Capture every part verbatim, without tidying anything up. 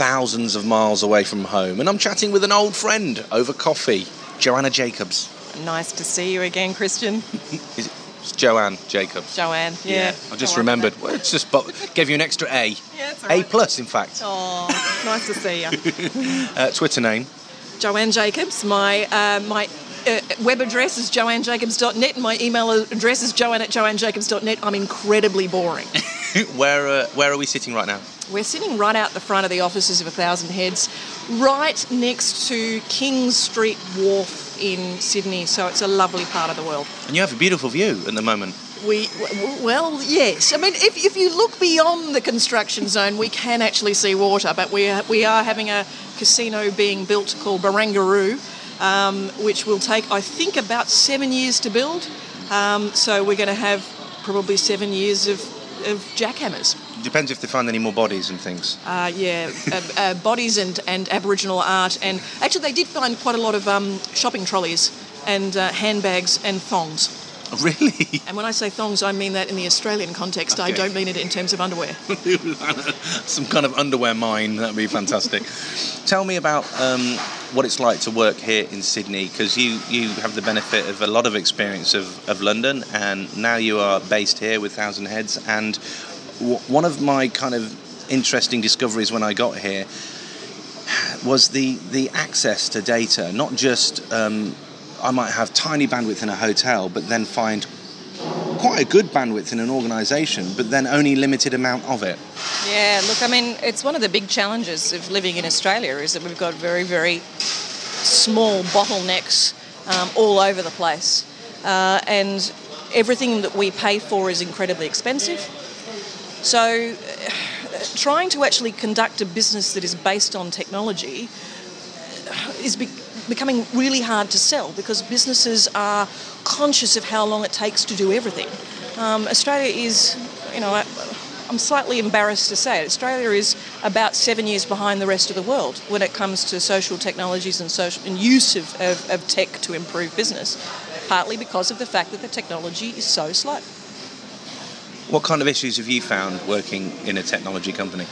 thousands of miles away from home, and I'm chatting with an old friend over coffee, Joanna Jacobs. Nice to see you again, Christian. Is it, it's Joanne Jacobs. Joanne, yeah. yeah I just remembered. Well, it's just bo- gave you an extra A. Yeah, it's all A right. plus, in fact. Oh, nice to see you. uh, Twitter name? Joanne Jacobs. My uh, my uh, web address is joanne jacobs dot net, and my email address is joanne at joanne jacobs dot net. I'm incredibly boring. where uh, where are we sitting right now? We're sitting right out the front of the offices of A Thousand Heads, right next to King Street Wharf in Sydney, so it's a lovely part of the world. And you have a beautiful view at the moment. We, well, yes. I mean, if, if you look beyond the construction zone, we can actually see water, but we are, we are having a casino being built called Barangaroo, um, which will take, I think, about seven years to build. Um, so we're going to have probably seven years of, of jackhammers. Depends if they find any more bodies and things. Uh, yeah, uh, uh, bodies and, and Aboriginal art. And actually, they did find quite a lot of um, shopping trolleys and uh, handbags and thongs. Really? And when I say thongs, I mean that in the Australian context. Okay. I don't mean it in terms of underwear. Some kind of underwear mine, that would be fantastic. Tell me about um, what it's like to work here in Sydney, because you, you have the benefit of a lot of experience of, of London, and now you are based here with Thousand Heads. And w- one of my kind of interesting discoveries when I got here was the, the access to data, not just... Um, I might have tiny bandwidth in a hotel, but then find quite a good bandwidth in an organisation, but then only limited amount of it. Yeah, look, I mean, it's one of the big challenges of living in Australia is that we've got very, very small bottlenecks um, all over the place. Uh, and everything that we pay for is incredibly expensive. So uh, trying to actually conduct a business that is based on technology is be- becoming really hard to sell because businesses are conscious of how long it takes to do everything. Um, Australia is, you know, I, I'm slightly embarrassed to say it, Australia is about seven years behind the rest of the world when it comes to social technologies and social and use of, of, of tech to improve business, partly because of the fact that the technology is so slow. What kind of issues have you found working in a technology company?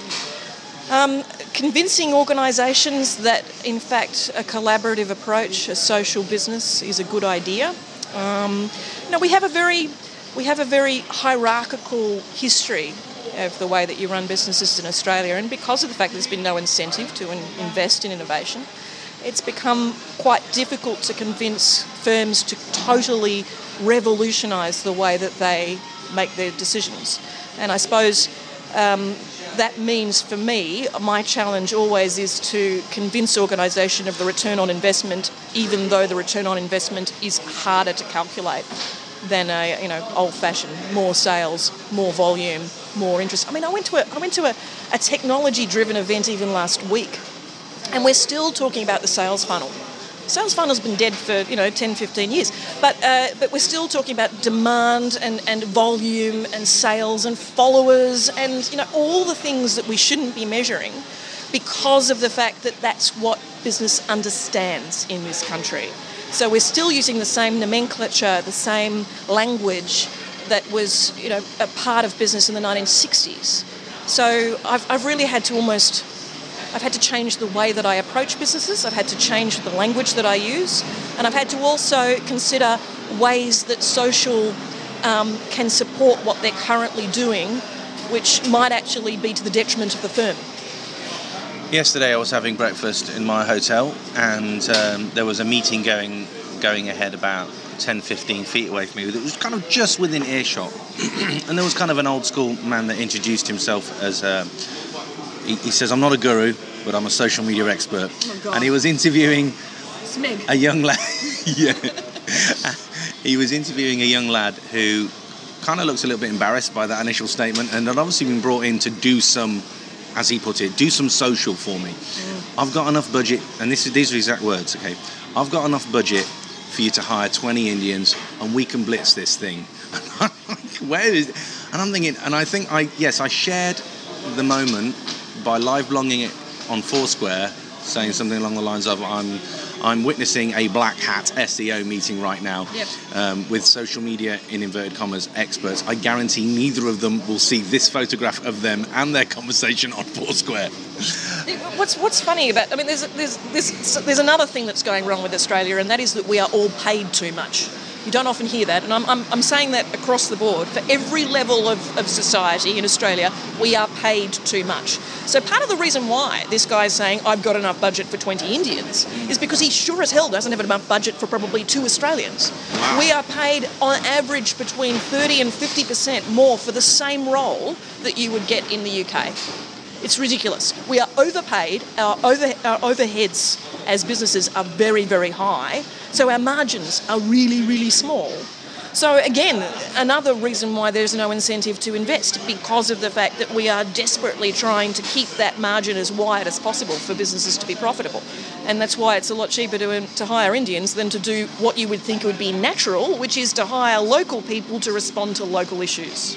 Um, convincing organisations that, in fact, a collaborative approach, a social business, is a good idea. Um, you know, we have a very, we have a very hierarchical history of the way that you run businesses in Australia, and because of the fact there's been no incentive to in- invest in innovation, it's become quite difficult to convince firms to totally revolutionise the way that they make their decisions. And I suppose. Um, That means for me, my challenge always is to convince organisation of the return on investment, even though the return on investment is harder to calculate than a you know old-fashioned more sales, more volume, more interest. I mean, I went to a I went to a, a technology-driven event even last week, and we're still talking about the sales funnel. Sales funnel's been dead for, you know, ten, fifteen years. But uh, but we're still talking about demand and, and volume and sales and followers and, you know, all the things that we shouldn't be measuring because of the fact that that's what business understands in this country. So we're still using the same nomenclature, the same language that was, you know, a part of business in the nineteen sixties. So I've I've really had to almost... I've had to change the way that I approach businesses, I've had to change the language that I use, and I've had to also consider ways that social um, can support what they're currently doing, which might actually be to the detriment of the firm. Yesterday I was having breakfast in my hotel, and um, there was a meeting going going ahead about ten, fifteen feet away from me. It was kind of just within earshot. And there was kind of an old school man that introduced himself as... Uh, He, he says, I'm not a guru, but I'm a social media expert. Oh, God. And he was interviewing Smeg. a young lad. yeah. He was interviewing a young lad who kind of looks a little bit embarrassed by that initial statement and had obviously been brought in to do some, as he put it, do some social for me. Mm. I've got enough budget, and this is, these are exact words, okay? I've got enough budget for you to hire twenty Indians and we can blitz this thing. Where is it? And I'm thinking, and I think I, yes, I shared the moment by live blogging it on Foursquare, saying something along the lines of, I'm I'm witnessing a black hat S E O meeting right now Yep. um, with social media, in inverted commas, experts. I guarantee neither of them will see this photograph of them and their conversation on Foursquare. What's what's funny about? I mean, there's there's there's there's another thing that's going wrong with Australia, and that is that we are all paid too much. You don't often hear that, and I'm I'm, I'm saying that across the board for every level of, of society in Australia, we are paid too much. So part of the reason why this guy is saying I've got enough budget for twenty Indians is because he sure as hell doesn't have enough budget for probably two Australians. Wow. We are paid on average between thirty and fifty percent more for the same role that you would get in the U K. It's ridiculous. We are overpaid. Our over our overheads as businesses are very, very high. So our margins are really, really small. So again, another reason why there's no incentive to invest, because of the fact that we are desperately trying to keep that margin as wide as possible for businesses to be profitable. And that's why it's a lot cheaper to, to hire Indians than to do what you would think would be natural, which is to hire local people to respond to local issues.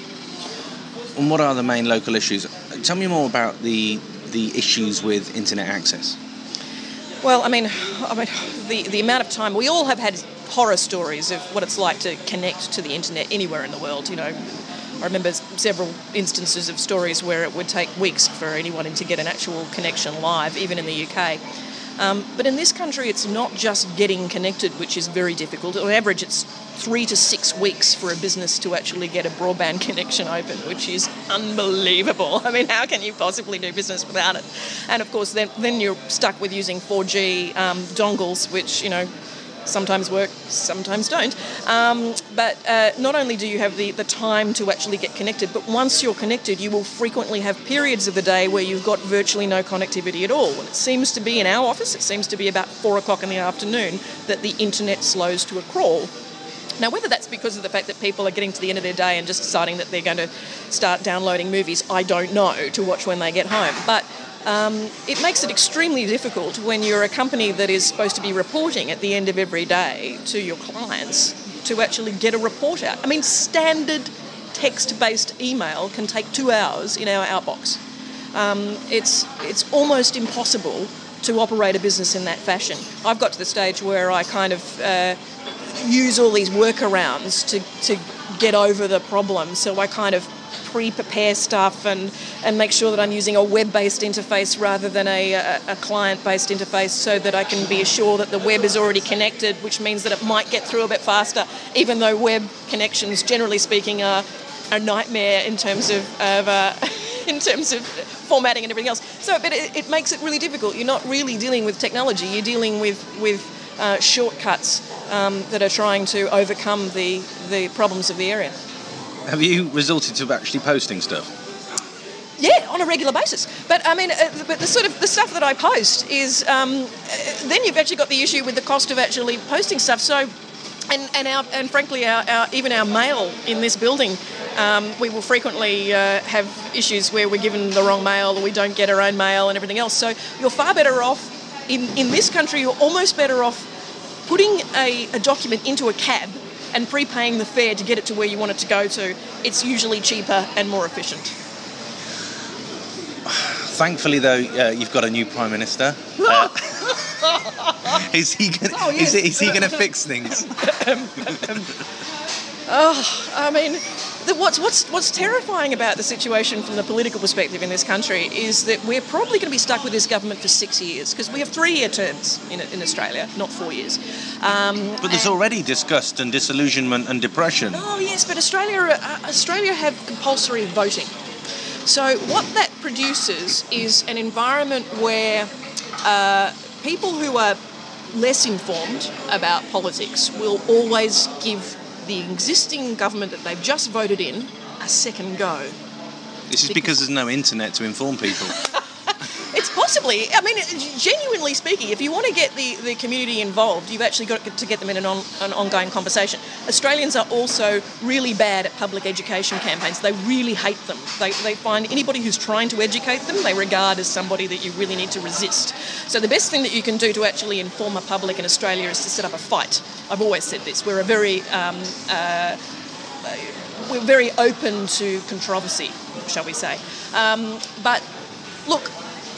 And what are the main local issues? Tell me more about the the issues with internet access. Well, I mean, I mean, the, the amount of time, we all have had horror stories of what it's like to connect to the internet anywhere in the world, you know. I remember several instances of stories where it would take weeks for anyone to get an actual connection live, even in the U K. Um, but in this country, it's not just getting connected, which is very difficult. On average, it's three to six weeks for a business to actually get a broadband connection open, which is unbelievable. I mean, how can you possibly do business without it? And of course, then, then you're stuck with using four G um, dongles, which, you know, sometimes work, sometimes don't. Um, but uh, not only do you have the, the time to actually get connected, but once you're connected, you will frequently have periods of the day where you've got virtually no connectivity at all. And it seems to be in our office, it seems to be about four o'clock in the afternoon that the internet slows to a crawl. Now, whether that's because of the fact that people are getting to the end of their day and just deciding that they're going to start downloading movies, I don't know, to watch when they get home. But Um, it makes it extremely difficult when you're a company that is supposed to be reporting at the end of every day to your clients to actually get a report out. I mean, standard text-based email can take two hours in our outbox. Um, it's it's almost impossible to operate a business in that fashion. I've got to the stage where I kind of uh, use all these workarounds to, to get over the problem. So I kind of pre-prepare stuff and, and make sure that I'm using a web-based interface rather than a, a, a client-based interface so that I can be assured that the web is already connected, which means that it might get through a bit faster, even though web connections, generally speaking, are a nightmare in terms of, of uh, in terms of formatting and everything else. So but it, it makes it really difficult. You're not really dealing with technology. You're dealing with, with uh, shortcuts um, that are trying to overcome the, the problems of the area. Have you resorted to actually posting stuff? Yeah, on a regular basis. But I mean, uh, but the sort of the stuff that I post is um, then you've actually got the issue with the cost of actually posting stuff. So, and and our and frankly, our, our even our mail in this building, um, we will frequently uh, have issues where we're given the wrong mail or we don't get our own mail and everything else. So you're far better off in in this country. You're almost better off putting a, a document into a cab and prepaying the fare to get it to where you want it to go to. It's usually cheaper and more efficient. Thankfully, though, uh, you've got a new Prime Minister. Uh, is he gonna, oh, yes. is, is he going to fix things? um, um, oh, I mean, the, what's what's what's terrifying about the situation from the political perspective in this country is that we're probably going to be stuck with this government for six years because we have three-year terms in in Australia, not four years. Um, but there's already disgust and disillusionment and depression. Oh yes, but Australia uh, Australia have compulsory voting. So what that produces is an environment where uh, people who are less informed about politics will always give the existing government that they've just voted in a second go. This is because, because there's no internet to inform people. It's possibly, I mean, genuinely speaking, if you want to get the, the community involved, you've actually got to get them in an, on, an ongoing conversation. Australians are also really bad at public education campaigns. They really hate them. They, they find anybody who's trying to educate them, they regard as somebody that you really need to resist. So the best thing that you can do to actually inform a public in Australia is to set up a fight. I've always said this. We're a very... Um, uh, we're very open to controversy, shall we say. Um, but, look,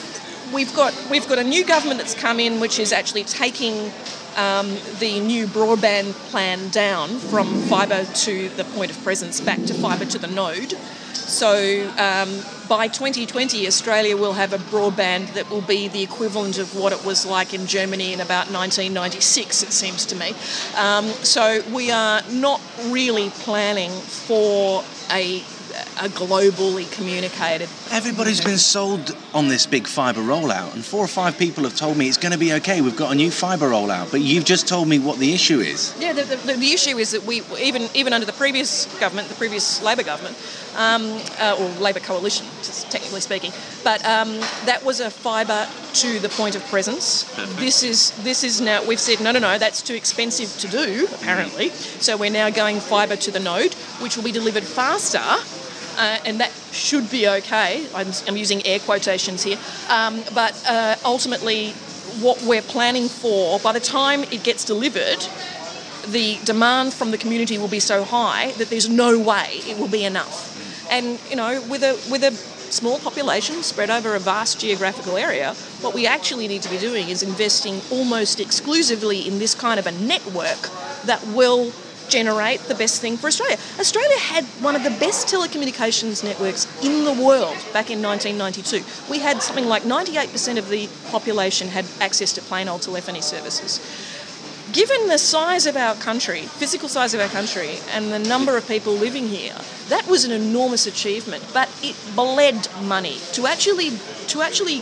we've got we've got a new government that's come in, which is actually taking um, the new broadband plan down from fibre to the point of presence back to fibre to the node. So um, by twenty twenty, Australia will have a broadband that will be the equivalent of what it was like in Germany in about nineteen ninety-six, it seems to me. Um, so we are not really planning for a a globally communicated. Everybody's been sold on this big fibre rollout, and four or five people have told me it's going to be okay, we've got a new fibre rollout, but you've just told me what the issue is. Yeah, the, the, the issue is that we, even even under the previous government, the previous Labor government, um, uh, or Labor coalition, technically speaking, but um, that was a fibre to the point of presence. Perfect. This is this is now, we've said, no, no, no, that's too expensive to do, apparently, so we're now going fibre to the node, which will be delivered faster. Uh, and that should be okay. I'm, I'm using air quotations here. Um, but uh, ultimately, what we're planning for, by the time it gets delivered, the demand from the community will be so high that there's no way it will be enough. And, you know, with a with a small population spread over a vast geographical area, what we actually need to be doing is investing almost exclusively in this kind of a network that will generate the best thing for Australia. Australia had one of the best telecommunications networks in the world back in nineteen ninety-two. We had something like ninety-eight percent of the population had access to plain old telephony services. Given the size of our country, physical size of our country, and the number of people living here, that was an enormous achievement, but it bled money. To actually, to actually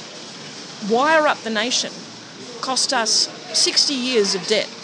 wire up the nation cost us sixty years of debt.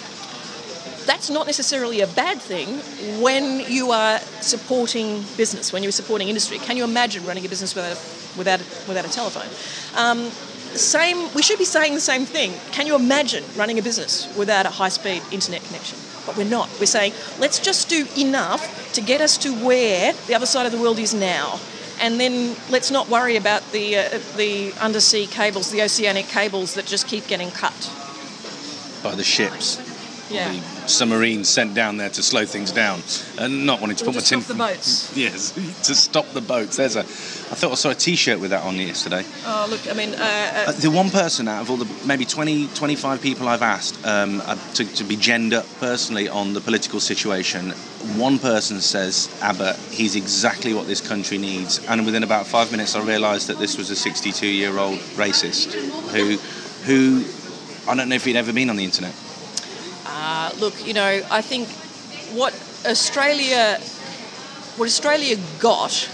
That's not necessarily a bad thing when you are supporting business, when you're supporting industry. Can you imagine running a business without a, without a, without a telephone? Um, same. We should be saying the same thing. Can you imagine running a business without a high-speed internet connection? But we're not. We're saying, let's just do enough to get us to where the other side of the world is now. And then let's not worry about the uh, the undersea cables, the oceanic cables that just keep getting cut. By the ships. Yeah. The submarines sent down there to slow things down, and not wanting to Or put to my tin. stop the boats. Yes, to stop the boats. There's a. I thought I saw a T-shirt with that on yesterday. Oh look, I mean, uh, uh, Uh, the one person out of all the maybe twenty, twenty-five people I've asked um, uh, to, to be genned up personally on the political situation, one person says, Abbott, he's exactly what this country needs. And within about five minutes, I realised that this was a sixty-two-year-old racist who, who, I don't know if he'd ever been on the internet. Uh, look, you know, I think what Australia, what Australia got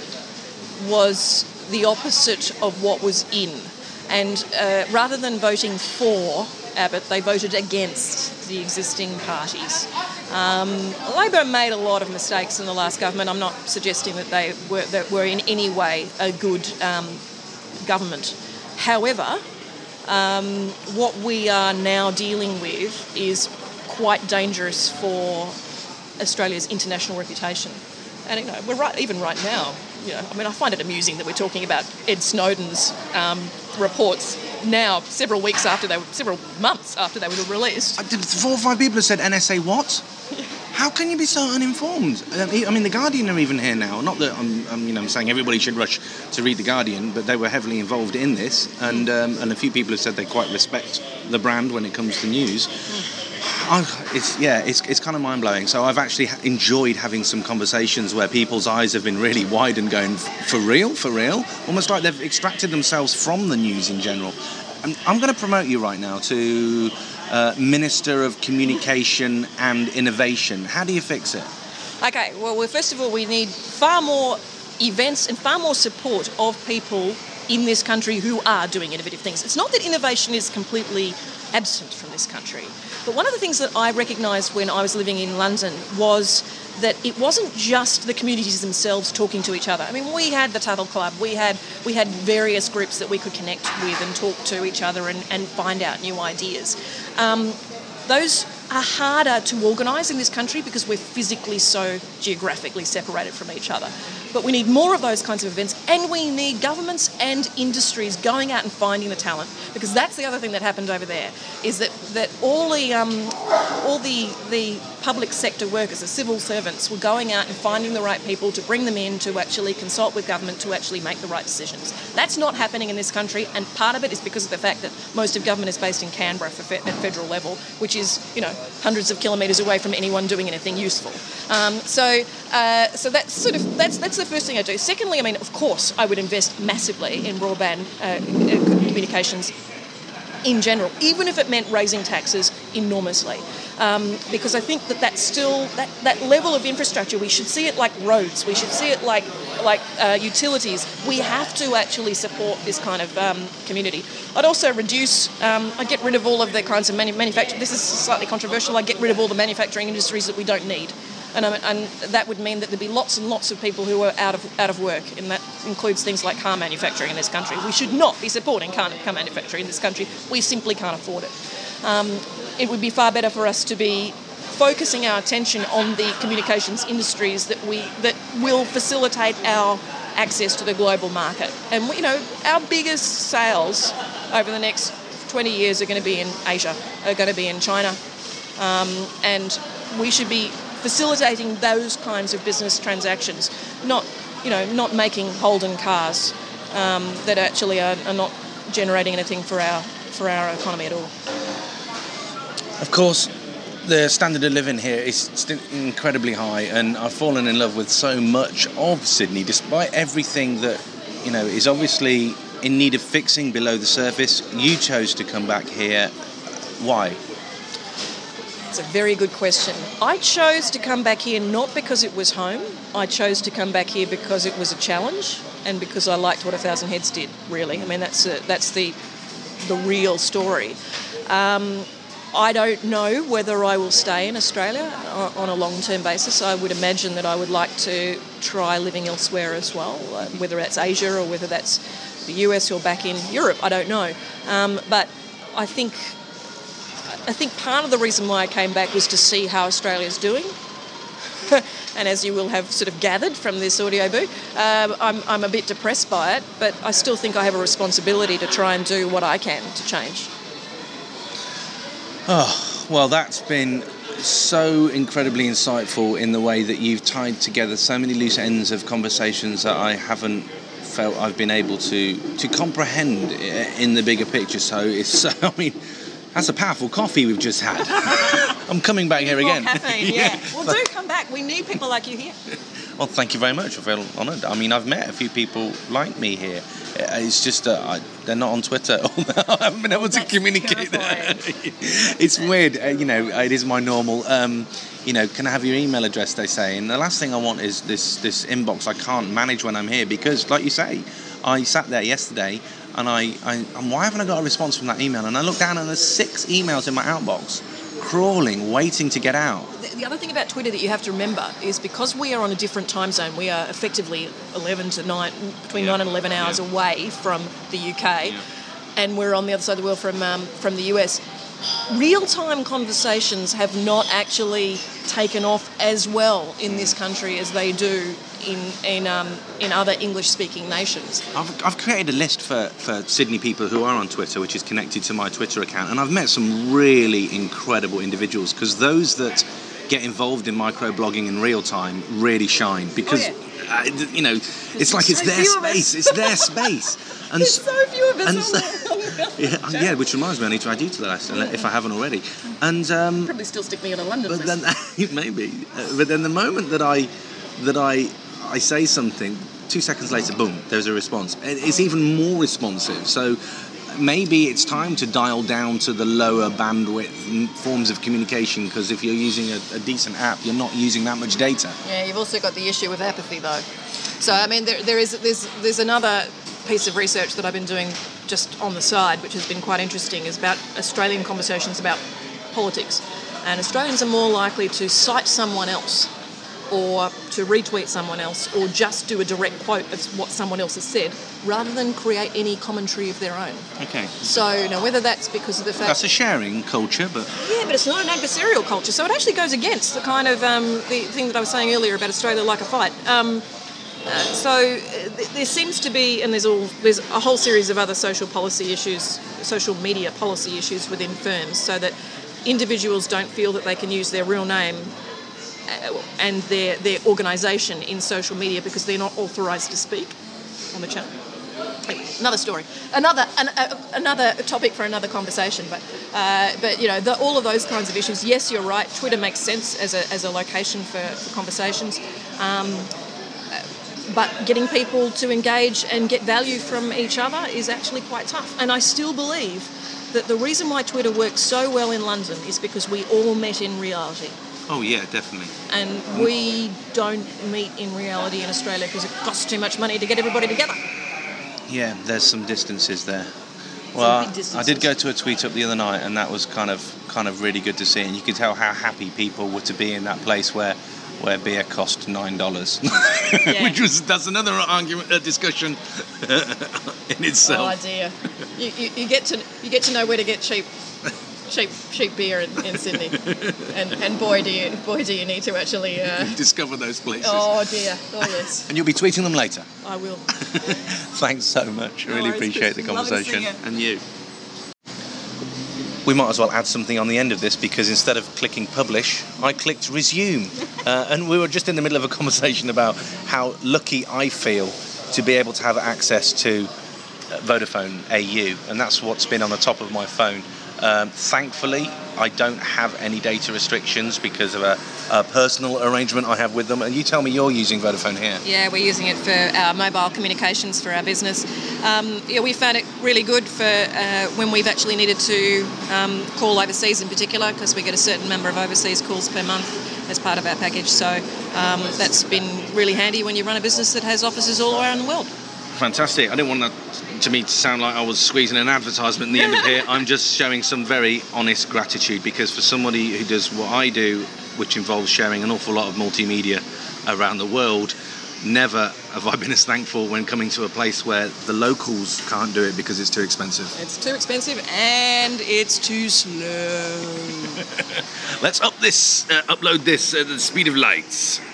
was the opposite of what was in. And uh, rather than voting for Abbott, they voted against the existing parties. Um, Labor made a lot of mistakes in the last government. I'm not suggesting that they were, that were in any way a good um, government. However, um, what we are now dealing with is quite dangerous for Australia's international reputation. And you know, we're right, even right now, you know, I mean, I find it amusing that we're talking about Ed Snowden's um, reports now, several weeks after they were, several months after they were released. I did, four or five people have said N S A what? How can you be so uninformed? I mean, The Guardian are even here now. Not that I'm, I'm, you know, I'm saying everybody should rush to read The Guardian, but they were heavily involved in this, and um, and a few people have said they quite respect the brand when it comes to news. Mm. I, it's yeah, it's it's kind of mind blowing. So I've actually enjoyed having some conversations where people's eyes have been really wide and going, for real, for real, almost like they've extracted themselves from the news in general. And I'm going to promote you right now to uh, Minister of Communication and Innovation. How do you fix it? Okay, well, well, first of all, we need far more events and far more support of people in this country who are doing innovative things. It's not that innovation is completely absent from this country, but one of the things that I recognised when I was living in London was that it wasn't just the communities themselves talking to each other. I mean, we had the Tuttle Club, we had we had various groups that we could connect with and talk to each other and, and find out new ideas. Um, those are harder to organise in this country because we're physically so geographically separated from each other. but we need more of those kinds of events, and we need governments and industries going out and finding the talent, because that's the other thing that happened over there, is that, that all the um, all the the public sector workers, the civil servants, were going out and finding the right people to bring them in to actually consult with government to actually make the right decisions. That's not happening in this country, and part of it is because of the fact that most of government is based in Canberra for fe- at federal level, which is, you know, hundreds of kilometres away from anyone doing anything useful. Um, so, uh, so that's sort of that's that's the first thing I do. Secondly, I mean, of course, I would invest massively in broadband uh, communications in general, even if it meant raising taxes enormously. Um, because I think that that's still, that, that level of infrastructure, we should see it like roads, we should see it like like uh, utilities. We have to actually support this kind of um, community. I'd also reduce, um, I'd get rid of all of the kinds of manu- manufacturing, this is slightly controversial, I'd get rid of all the manufacturing industries that we don't need. And, um, and that would mean that there'd be lots and lots of people who are out of out of work, and that includes things like car manufacturing in this country. We should not be supporting car, car manufacturing in this country. We simply can't afford it. Um, it would be far better for us to be focusing our attention on the communications industries that we that will facilitate our access to the global market. And, you know, our biggest sales over the next twenty years are going to be in Asia, are going to be in China, um, and we should be facilitating those kinds of business transactions, not, you know, not making Holden cars um, that actually are, are not generating anything for our for our economy at all. Of course, the standard of living here is still incredibly high, and I've fallen in love with so much of Sydney, despite everything that, you know, is obviously in need of fixing below the surface. You chose to come back here. Why? It's a very good question. I chose to come back here not because it was home. I chose to come back here because it was a challenge, and because I liked what A Thousand Heads did, really. I mean, that's a, that's the the real story. Um, I don't know whether I will stay in Australia on a long-term basis. I would imagine that I would like to try living elsewhere as well, whether that's Asia or whether that's the U S or back in Europe. I don't know. Um, but I think I think part of the reason why I came back was to see how Australia's doing. And as you will have sort of gathered from this audio book, um, I'm, I'm a bit depressed by it, but I still think I have a responsibility to try and do what I can to change. Oh, well, that's been so incredibly insightful in the way that you've tied together so many loose ends of conversations that I haven't felt I've been able to to comprehend in the bigger picture. So it's so, I mean, that's a powerful coffee we've just had. I'm coming back here again. More caffeine, yeah. yeah. Well, do come back. We need people like you here. Well, thank you very much. I feel honoured. I mean, I've met a few people like me here. It's just that I, they're not on Twitter. I haven't been able oh, to communicate. It's weird. Uh, you know, it is my normal. Um, you know, can I have your email address? They say, and the last thing I want is this this inbox I can't manage when I'm here, because, like you say, I sat there yesterday and I, I and why haven't I got a response from that email? And I look down and there's six emails in my outbox, crawling, waiting to get out. The other thing about Twitter that you have to remember is, because we are on a different time zone, we are effectively eleven to nine, between yeah. nine and eleven hours yeah. away from the U K, yeah. and we're on the other side of the world from um, from the U S. Real-time conversations have not actually taken off as well in this country as they do in in um, in other English-speaking nations. I've, I've created a list for, for Sydney people who are on Twitter, which is connected to my Twitter account, and I've met some really incredible individuals, because those that get involved in microblogging in real time really shine, because oh, yeah. uh, you know, it's There's like so it's their space, it's their space. And There's so few of us on so, yeah, yeah, which reminds me, I need to add you to the list yeah. if I haven't already. And um, probably still stick me on a London but list. Then, maybe, uh, but then the moment that I that I I say something, two seconds later, boom, there's a response. It's even more responsive. So maybe it's time to dial down to the lower bandwidth forms of communication, because if you're using a, a decent app, you're not using that much data. Yeah, you've also got the issue with apathy, though. So I mean, there, there is there's there's another piece of research that I've been doing just on the side, which has been quite interesting, is about Australian conversations about politics. And Australians are more likely to cite someone else, or to retweet someone else, or just do a direct quote of what someone else has said, rather than create any commentary of their own. Okay. So, you know, whether that's because of the fact... That's a sharing culture, but... Yeah, but it's not an adversarial culture, so it actually goes against the kind of, um, the thing that I was saying earlier about Australia like a fight. Um, so uh, th- there seems to be, and there's all there's a whole series of other social policy issues, social media policy issues within firms, so that individuals don't feel that they can use their real name and their their organisation in social media because they're not authorised to speak on the channel. Another story, another an, a, another topic for another conversation. But uh, but you know the, all of those kinds of issues. Yes, you're right. Twitter makes sense as a as a location for, for conversations. Um, but getting people to engage and get value from each other is actually quite tough. And I still believe that the reason why Twitter works so well in London is because we all met in reality. Oh yeah, definitely. And we don't meet in reality in Australia because it costs too much money to get everybody together. Yeah, there's some distances there. Well, distances. I did go to a tweet up the other night, and that was kind of kind of really good to see. And you could tell how happy people were to be in that place where where beer cost nine dollars, yeah. Which was that's another argument, a discussion in itself. Oh dear, you, you you get to you get to know where to get cheap. Cheap, cheap beer in, in Sydney, and and boy do you boy do you need to actually uh... discover those places. Oh dear, oh yes. And you'll be tweeting them later. I will. Thanks so much. I really no, appreciate the conversation. You. And you. We might as well add something on the end of this because instead of clicking publish, I clicked resume, uh, and we were just in the middle of a conversation about how lucky I feel to be able to have access to Vodafone A U, and that's what's been on the top of my phone. Um, thankfully, I don't have any data restrictions because of a, a personal arrangement I have with them. And you tell me you're using Vodafone here. Yeah, we're using it for our mobile communications for our business. Um, yeah, we found it really good for uh, when we've actually needed to um, call overseas in particular, because we get a certain number of overseas calls per month as part of our package. So um, that's been really handy when you run a business that has offices all around the world. Fantastic. I didn't want that to me to sound like I was squeezing an advertisement in the end of here. I'm just showing some very honest gratitude, because for somebody who does what I do, which involves sharing an awful lot of multimedia around the world, never have I been as thankful when coming to a place where the locals can't do it because it's too expensive. It's too expensive and it's too slow. Let's up this, uh, upload this at the speed of light.